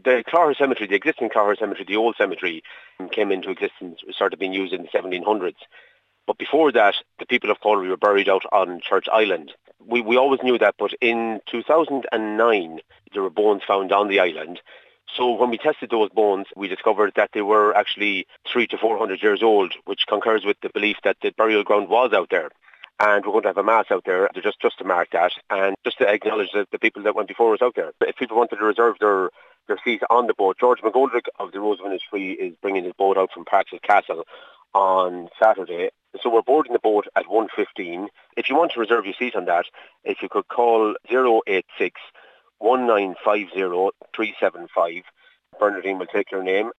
The Clogher Cemetery, the existing Clogher Cemetery, the old cemetery, came into existence, started being used in the 1700s. But before that, the people of Coleraine were buried out on Church Island. We always knew that, but in 2009, there were bones found on the island. So when we tested those bones, we discovered that they were actually 300 to 400 years old, which concurs with the belief that the burial ground was out there. And we're going to have a mass out there just to mark that and just to acknowledge the people that went before us out there. If people wanted to reserve their seat on the boat, George McGoldrick of the Rose Village Free is bringing his boat out from Parkside Castle on Saturday. So we're boarding the boat at 1:15. If you want to reserve your seat on that, if you could call 086 1950 375. Bernardine will take your name